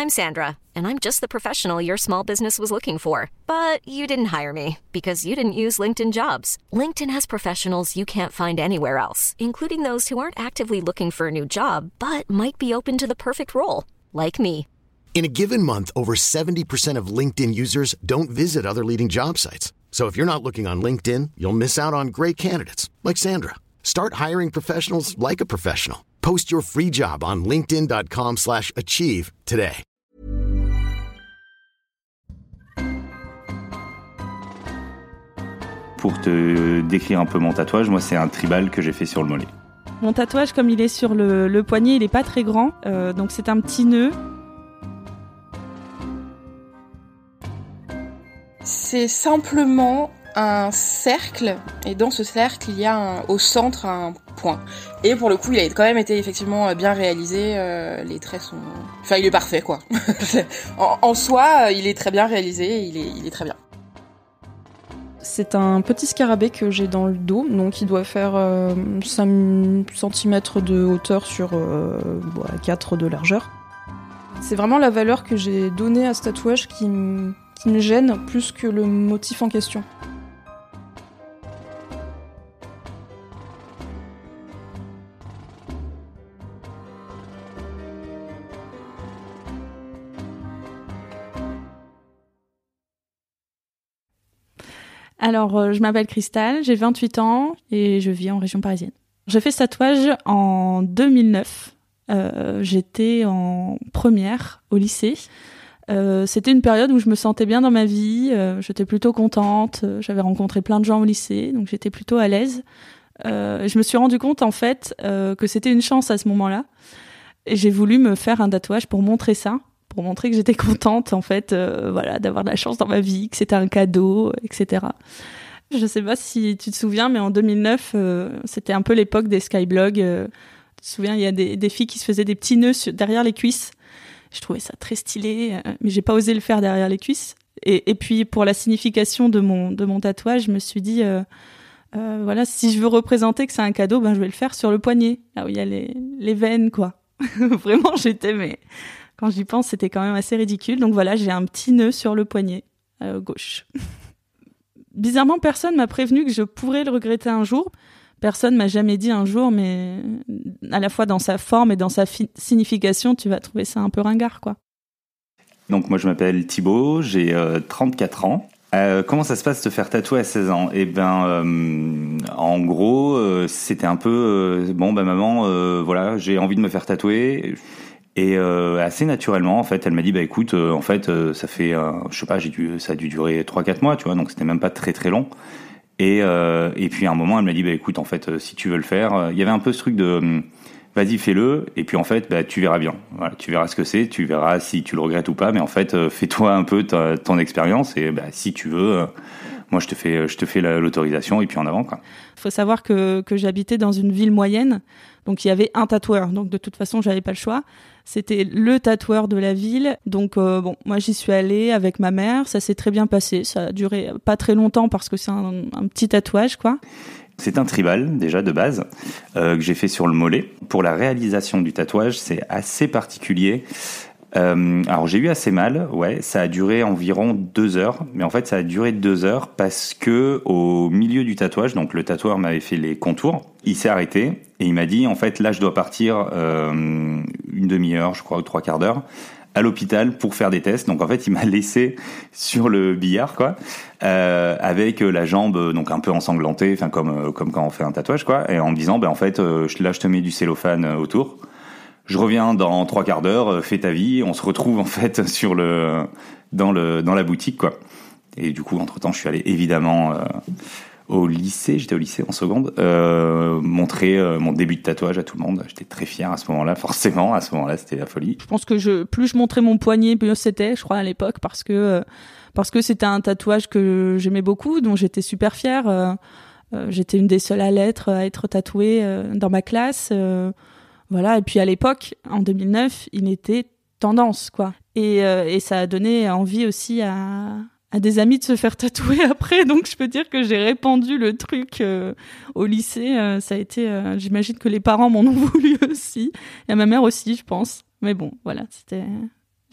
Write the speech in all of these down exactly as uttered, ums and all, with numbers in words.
I'm Sandra, and I'm just the professional your small business was looking for. But you didn't hire me because you didn't use LinkedIn Jobs. LinkedIn has professionals you can't find anywhere else, including those who aren't actively looking for a new job, but might be open to the perfect role, like me. In a given month, over seventy percent of LinkedIn users don't visit other leading job sites. So if you're not looking on LinkedIn, you'll miss out on great candidates like Sandra. Start hiring professionals like a professional. Post your free job on linkedin.com slash achieve today. Pour te décrire un peu mon tatouage, moi c'est un tribal que j'ai fait sur le mollet. Mon tatouage, comme il est sur le, le poignet, il est pas très grand, euh, donc c'est un petit nœud. C'est simplement un cercle, et dans ce cercle, il y a un, au centre un point. Et pour le coup, il a quand même été effectivement bien réalisé, euh, les traits sont... Enfin, il est parfait, quoi. en, en soi, il est très bien réalisé, il est, il est très bien. C'est un petit scarabée que j'ai dans le dos, donc il doit faire euh, cinq centimètres de hauteur sur euh, bon, quatre de largeur. C'est vraiment la valeur que j'ai donnée à ce tatouage qui me... qui me gêne plus que le motif en question. Alors, euh, je m'appelle Cristal, j'ai vingt-huit ans et je vis en région parisienne. J'ai fait ce tatouage en deux mille neuf. Euh, j'étais en première au lycée. Euh, c'était une période où je me sentais bien dans ma vie, euh, j'étais plutôt contente, euh, j'avais rencontré plein de gens au lycée, donc j'étais plutôt à l'aise. Euh, je me suis rendu compte en fait euh, que c'était une chance à ce moment-là, et j'ai voulu me faire un tatouage pour montrer ça, pour montrer que j'étais contente en fait, euh, voilà, d'avoir de la chance dans ma vie, que c'était un cadeau, et cetera. Je sais pas si tu te souviens, mais en deux mille neuf, euh, c'était un peu l'époque des skyblogs. Euh, tu te souviens, il y a des, des filles qui se faisaient des petits nœuds sur, derrière les cuisses. Je trouvais ça très stylé, mais j'ai pas osé le faire derrière les cuisses. Et, et puis pour la signification de mon de mon tatouage, je me suis dit, euh, euh, voilà, si je veux représenter que c'est un cadeau, ben je vais le faire sur le poignet, là où il y a les les veines, quoi. Vraiment, j'étais, mais quand j'y pense, c'était quand même assez ridicule. Donc voilà, j'ai un petit nœud sur le poignet euh, gauche. Bizarrement, personne m'a prévenu que je pourrais le regretter un jour. Personne m'a jamais dit un jour, mais à la fois dans sa forme et dans sa fi- signification, tu vas trouver ça un peu ringard, quoi. Donc moi je m'appelle Thibaut, j'ai euh, trente-quatre ans. Euh, comment ça se passe de se faire tatouer à seize ans ? Eh ben, euh, en gros, euh, c'était un peu euh, bon, bah maman, euh, voilà, j'ai envie de me faire tatouer. Et euh, assez naturellement, en fait, elle m'a dit, bah écoute, euh, en fait, euh, ça fait, euh, je sais pas, j'ai dû, ça a dû durer trois quatre mois, tu vois, donc c'était même pas très très long. Et, euh, et puis à un moment, elle m'a dit, bah écoute, en fait, euh, si tu veux le faire, euh, il y avait un peu ce truc de, euh, vas-y, fais-le, et puis en fait, bah tu verras bien. Voilà, tu verras ce que c'est, tu verras si tu le regrettes ou pas, mais en fait, euh, fais-toi un peu ta, ton expérience, et bah si tu veux, euh, moi je te fais, je te fais la, l'autorisation, et puis en avant, quoi. Il faut savoir que que j'habitais dans une ville moyenne, donc il y avait un tatoueur, donc de toute façon, j'avais pas le choix. C'était le tatoueur de la ville. Donc euh, bon, moi j'y suis allée avec ma mère, ça s'est très bien passé. Ça a duré pas très longtemps parce que c'est un, un petit tatouage, quoi. C'est un tribal, déjà, de base, euh, que j'ai fait sur le mollet. Pour la réalisation du tatouage, c'est assez particulier. Euh, alors j'ai eu assez mal, ouais, ça a duré environ deux heures, mais en fait ça a duré deux heures parce que au milieu du tatouage, donc le tatoueur m'avait fait les contours, il s'est arrêté et il m'a dit en fait là je dois partir euh, une demi-heure, je crois, ou trois quarts d'heure à l'hôpital pour faire des tests. Donc en fait il m'a laissé sur le billard, quoi, euh, avec la jambe donc un peu ensanglantée, enfin comme comme quand on fait un tatouage, quoi, et en me disant ben en fait euh, là je te mets du cellophane autour. Je reviens dans trois quarts d'heure, fais ta vie, on se retrouve en fait sur le dans le dans la boutique, quoi. Et du coup, entre-temps, je suis allé évidemment euh, au lycée, j'étais au lycée en seconde, euh, montrer euh, mon début de tatouage à tout le monde. J'étais très fier à ce moment-là, forcément, à ce moment-là, c'était la folie. Je pense que je plus je montrais mon poignet, plus c'était, je crois, à l'époque, parce que euh, parce que c'était un tatouage que j'aimais beaucoup, dont j'étais super fière. Euh, euh, j'étais une des seules à l'être, à être tatouée euh, dans ma classe. Euh, Voilà, et puis à l'époque, en deux mille neuf, il était tendance, quoi. Et, euh, et ça a donné envie aussi à, à des amis de se faire tatouer après. Donc je peux dire que j'ai répandu le truc euh, au lycée. Euh, ça a été, euh, j'imagine que les parents m'en ont voulu aussi. Et à ma mère aussi, je pense. Mais bon, voilà, c'était...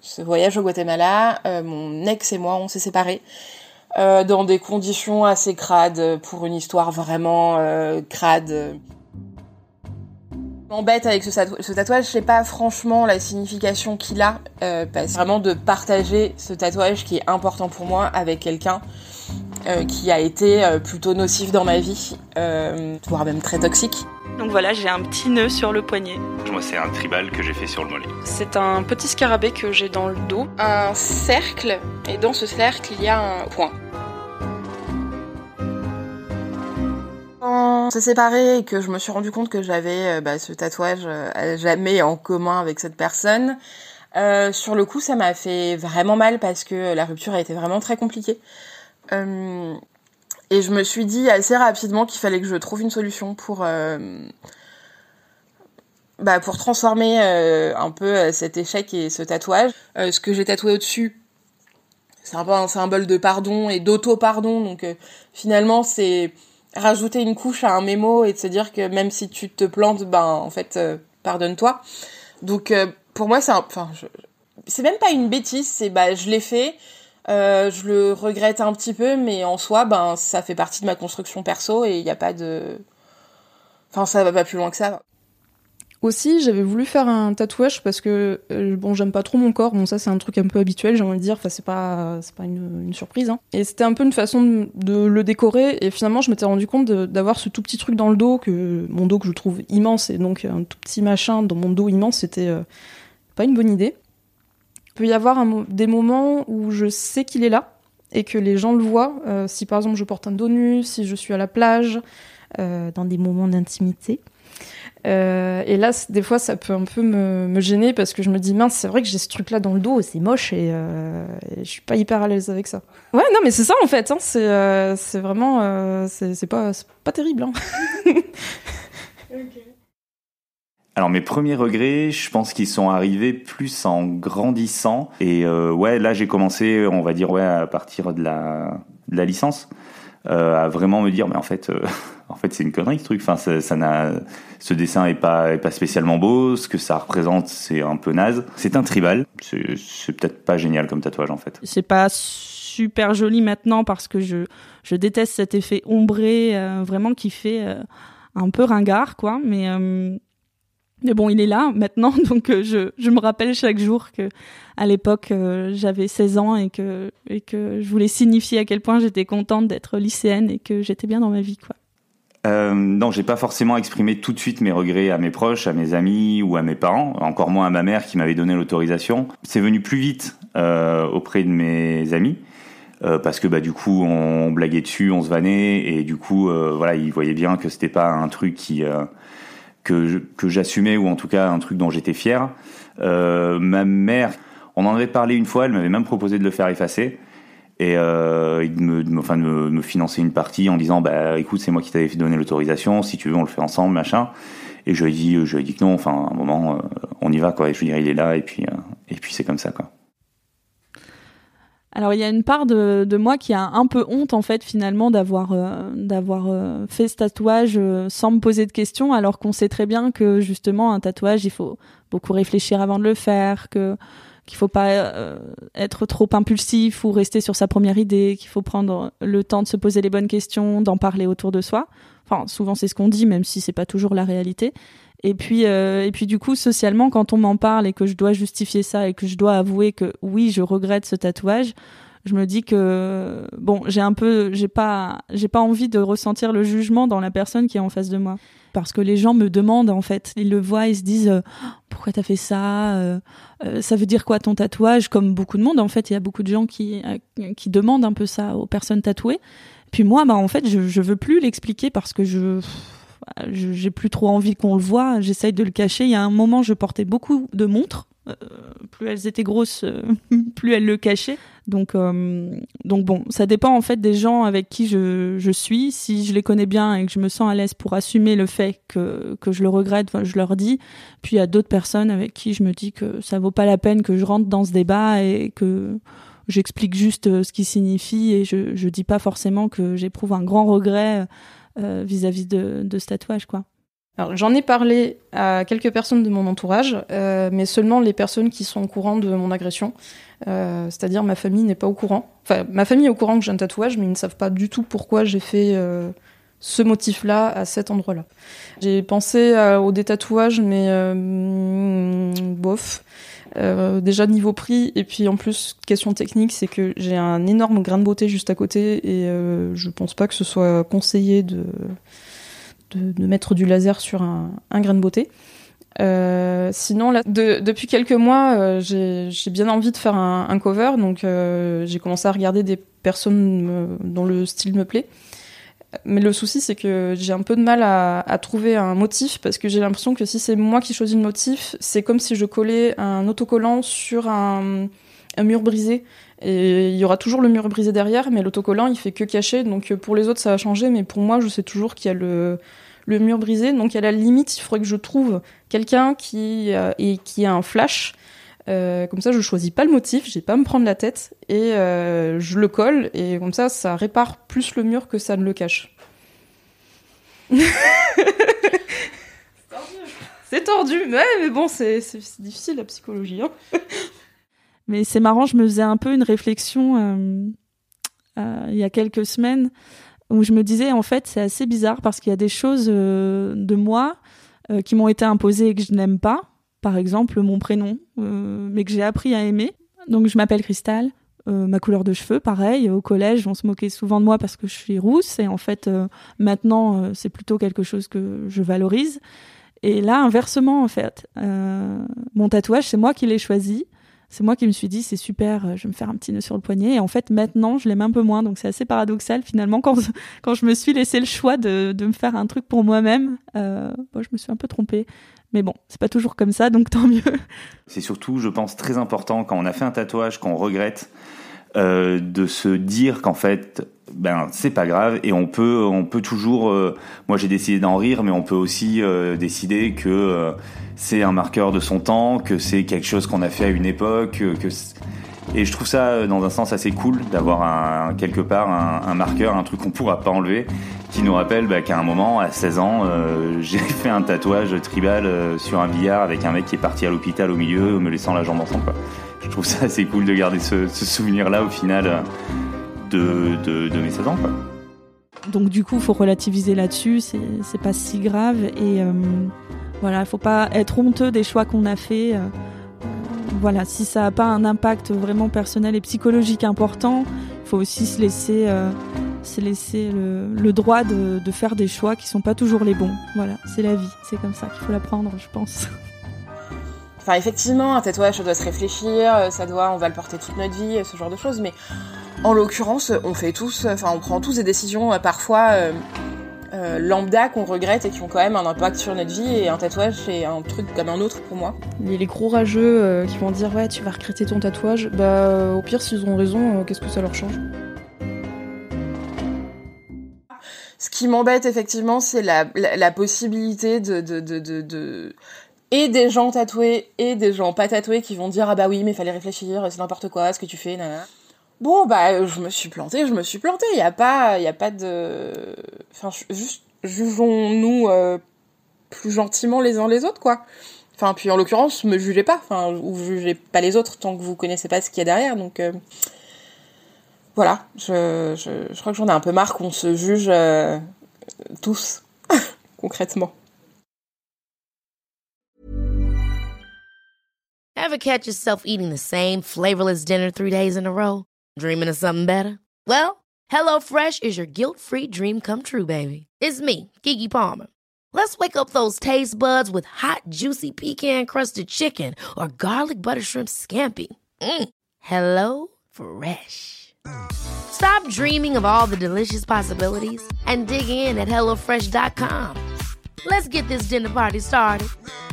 ce voyage au Guatemala, euh, mon ex et moi, on s'est séparés. Euh, dans des conditions assez crades, pour une histoire vraiment euh, crade. M'embête avec ce, tatou- ce tatouage, je sais pas franchement la signification qu'il a, euh, parce que vraiment de partager ce tatouage qui est important pour moi avec quelqu'un euh, qui a été euh, plutôt nocif dans ma vie, euh, voire même très toxique. Donc voilà, j'ai un petit nœud sur le poignet. Moi, c'est un tribal que j'ai fait sur le mollet. C'est un petit scarabée que j'ai dans le dos. Un cercle, et dans ce cercle, il y a un point. Quand on s'est séparés et que je me suis rendu compte que j'avais euh, bah, ce tatouage euh, à jamais en commun avec cette personne, euh, sur le coup, ça m'a fait vraiment mal parce que la rupture a été vraiment très compliquée. Euh, et je me suis dit assez rapidement qu'il fallait que je trouve une solution pour... Euh, Bah pour transformer euh, un peu euh, cet échec et ce tatouage. Euh, ce que j'ai tatoué au-dessus, c'est un peu un symbole de pardon et d'auto-pardon. Donc euh, finalement, c'est rajouter une couche à un mémo et de se dire que même si tu te plantes, ben en fait, euh, pardonne-toi. Donc euh, pour moi, c'est un, enfin, je, c'est même pas une bêtise. C'est bah je l'ai fait, euh, je le regrette un petit peu, mais en soi, ben ça fait partie de ma construction perso et il y a pas de, enfin ça va pas plus loin que ça. Aussi, j'avais voulu faire un tatouage parce que euh, bon, j'aime pas trop mon corps. Bon, ça c'est un truc un peu habituel, j'ai envie de dire. Enfin, c'est pas, c'est pas une, une surprise. Hein. Et c'était un peu une façon de, de le décorer. Et finalement, je m'étais rendu compte de, d'avoir ce tout petit truc dans le dos, que mon dos que je trouve immense, et donc un tout petit machin dans mon dos immense, c'était euh, pas une bonne idée. Il peut y avoir un, des moments où je sais qu'il est là et que les gens le voient. Euh, si par exemple je porte un dos nu, si je suis à la plage, euh, dans des moments d'intimité. Euh, et là, des fois, ça peut un peu me, me gêner parce que je me dis, mince, c'est vrai que j'ai ce truc-là dans le dos, c'est moche et, euh, et je suis pas hyper à l'aise avec ça. Ouais, non, mais c'est ça en fait, hein, c'est, euh, c'est vraiment, euh, c'est, c'est, pas, c'est pas terrible. Hein. Okay. Alors mes premiers regrets, je pense qu'ils sont arrivés plus en grandissant. Et euh, ouais, là j'ai commencé, on va dire ouais, à partir de la, de la licence. Euh, à vraiment me dire mais en fait euh, en fait c'est une connerie ce truc, enfin ça, ça n'a ce dessin est pas est pas spécialement beau, ce que ça représente c'est un peu naze, c'est un tribal, c'est c'est peut-être pas génial comme tatouage en fait. C'est pas super joli maintenant parce que je je déteste cet effet ombré euh, vraiment qui fait euh, un peu ringard quoi, mais euh, mais bon, il est là maintenant, donc euh, je, je me rappelle chaque jour que à l'époque euh, j'avais seize ans et que, et que je voulais signifier à quel point j'étais contente d'être lycéenne et que j'étais bien dans ma vie, quoi. Euh, non, j'ai pas forcément exprimé tout de suite mes regrets à mes proches, à mes amis ou à mes parents, encore moins à ma mère qui m'avait donné l'autorisation. C'est venu plus vite euh, auprès de mes amis. Euh, parce que bah du coup on blaguait dessus, on se vannait et du coup euh, voilà, ils voyaient bien que c'était pas un truc qui euh, que je, que j'assumais ou en tout cas un truc dont j'étais fier. Euh, ma mère, on en avait parlé une fois, elle m'avait même proposé de le faire effacer et euh, de me, de me, enfin de me, de me financer une partie en disant bah écoute c'est moi qui t'avais donné l'autorisation, si tu veux on le fait ensemble machin. Et je lui ai dit, je lui ai dit que non, enfin à un moment euh, on y va quoi. Et je lui dirais il est là et puis euh, et puis c'est comme ça quoi. Alors il y a une part de, de moi qui a un peu honte en fait finalement d'avoir euh, d'avoir euh, fait ce tatouage euh, sans me poser de questions alors qu'on sait très bien que justement un tatouage il faut beaucoup réfléchir avant de le faire, que qu'il faut pas euh, être trop impulsif ou rester sur sa première idée, qu'il faut prendre le temps de se poser les bonnes questions, d'en parler autour de soi. Enfin souvent c'est ce qu'on dit même si c'est pas toujours la réalité. Et puis, euh, et puis du coup, socialement, quand on m'en parle et que je dois justifier ça et que je dois avouer que oui, je regrette ce tatouage, je me dis que bon, j'ai un peu, j'ai pas, j'ai pas envie de ressentir le jugement dans la personne qui est en face de moi, parce que les gens me demandent en fait, ils le voient, ils se disent euh, pourquoi t'as fait ça, euh, euh, ça veut dire quoi ton tatouage, comme beaucoup de monde en fait, il y a beaucoup de gens qui euh, qui demandent un peu ça aux personnes tatouées. Puis moi, bah en fait, je je veux plus l'expliquer parce que je Je, j'ai plus trop envie qu'on le voit, j'essaye de le cacher. Il y a un moment, je portais beaucoup de montres. Euh, plus elles étaient grosses, euh, plus elles le cachaient. Donc, euh, donc bon, ça dépend en fait des gens avec qui je, je suis. Si je les connais bien et que je me sens à l'aise pour assumer le fait que, que je le regrette, je leur dis. Puis il y a d'autres personnes avec qui je me dis que ça vaut pas la peine que je rentre dans ce débat et que j'explique juste ce qu'il signifie et je, je dis pas forcément que j'éprouve un grand regret Euh, vis-à-vis de, de ce tatouage, quoi. Alors, j'en ai parlé à quelques personnes de mon entourage, euh, mais seulement les personnes qui sont au courant de mon agression. Euh, c'est-à-dire ma famille n'est pas au courant. Enfin, ma famille est au courant que j'ai un tatouage, mais ils ne savent pas du tout pourquoi j'ai fait euh, ce motif-là à cet endroit-là. J'ai pensé à, au détatouage, mais euh, bof. Euh, déjà niveau prix, et puis en plus, question technique, c'est que j'ai un énorme grain de beauté juste à côté, et euh, je pense pas que ce soit conseillé de... De, de mettre du laser sur un, un grain de beauté. Euh, sinon, là, de, depuis quelques mois, euh, j'ai, j'ai bien envie de faire un, un cover, donc euh, j'ai commencé à regarder des personnes me, dont le style me plaît. Mais le souci, c'est que j'ai un peu de mal à, à trouver un motif, parce que j'ai l'impression que si c'est moi qui choisis le motif, c'est comme si je collais un autocollant sur un, un mur brisé. Et il y aura toujours le mur brisé derrière, mais l'autocollant, il fait que cacher. Donc pour les autres, ça va changer, mais pour moi, je sais toujours qu'il y a le, le mur brisé. Donc à la limite, il faudrait que je trouve quelqu'un qui, euh, et, qui a un flash. Euh, comme ça, je choisis pas le motif, j'ai pas à me prendre la tête, et euh, je le colle, et comme ça, ça répare plus le mur que ça ne le cache. C'est tordu. C'est tordu, ouais, mais bon, c'est, c'est, c'est difficile la psychologie, hein. Mais c'est marrant, je me faisais un peu une réflexion euh, euh, il y a quelques semaines où je me disais, en fait, c'est assez bizarre parce qu'il y a des choses euh, de moi euh, qui m'ont été imposées et que je n'aime pas. Par exemple, mon prénom, euh, mais que j'ai appris à aimer. Donc, je m'appelle Cristal. Euh, ma couleur de cheveux, pareil. Au collège, on se moquait souvent de moi parce que je suis rousse. Et en fait, euh, maintenant, euh, c'est plutôt quelque chose que je valorise. Et là, inversement, en fait, euh, mon tatouage, c'est moi qui l'ai choisi. C'est moi qui me suis dit, c'est super, je vais me faire un petit nœud sur le poignet. Et en fait, maintenant, je l'aime un peu moins. Donc, c'est assez paradoxal, finalement, quand, quand je me suis laissé le choix de, de me faire un truc pour moi-même. Euh, bon, je me suis un peu trompée. Mais bon, c'est pas toujours comme ça, donc tant mieux. C'est surtout, je pense, très important, quand on a fait un tatouage, qu'on regrette, euh, de se dire qu'en fait, ben, c'est pas grave. Et on peut, on peut toujours... Euh, moi, j'ai décidé d'en rire, mais on peut aussi euh, décider que... Euh, c'est un marqueur de son temps, que c'est quelque chose qu'on a fait à une époque, que et je trouve ça dans un sens assez cool d'avoir un, quelque part un, un marqueur, un truc qu'on pourra pas enlever, qui nous rappelle bah, qu'à un moment, à seize ans, euh, j'ai fait un tatouage tribal euh, sur un billard avec un mec qui est parti à l'hôpital au milieu, me laissant la jambe en sang, quoi. Je trouve ça assez cool de garder ce, ce souvenir-là au final de, de, de mes seize ans, quoi. Donc du coup, faut relativiser là-dessus, c'est, c'est pas si grave et... Euh... Voilà, il faut pas être honteux des choix qu'on a faits. Euh, voilà, si ça n'a pas un impact vraiment personnel et psychologique important, il faut aussi se laisser, euh, se laisser le, le droit de, de faire des choix qui sont pas toujours les bons. Voilà, c'est la vie, c'est comme ça qu'il faut la prendre, je pense. Enfin, effectivement, un tatouage, ça doit se réfléchir, ça doit, on va le porter toute notre vie, ce genre de choses. Mais en l'occurrence, on fait tous, enfin, on prend tous des décisions, euh, parfois. Euh, Euh, lambda qu'on regrette et qui ont quand même un impact sur notre vie, et un tatouage c'est un truc comme un autre pour moi. Les, les gros rageux euh, qui vont dire ouais tu vas regretter ton tatouage, bah euh, au pire s'ils ont raison, euh, qu'est-ce que ça leur change? Ce qui m'embête effectivement, c'est la, la, la possibilité de, de, de, de, de... et des gens tatoués et des gens pas tatoués qui vont dire ah bah oui mais fallait réfléchir, c'est n'importe quoi ce que tu fais, nanana. Bon, bah, je me suis plantée, je me suis plantée. Il y a pas, il y a pas de, enfin, juste jugeons-nous euh, plus gentiment les uns les autres, quoi. Enfin, puis en l'occurrence, me jugez pas, enfin, ou jugez pas les autres tant que vous connaissez pas ce qu'il y a derrière. Donc euh, voilà, je, je, je crois que j'en ai un peu marre qu'on se juge euh, tous concrètement. Ever catch yourself eating the same flavorless dinner three days in a row? Dreaming of something better? Well, HelloFresh is your guilt-free dream come true, baby. It's me, Keke Palmer. Let's wake up those taste buds with hot, juicy pecan-crusted chicken or garlic butter shrimp scampi. Mm. Hello Fresh. Stop dreaming of all the delicious possibilities and dig in at hello fresh dot com. Let's get this dinner party started.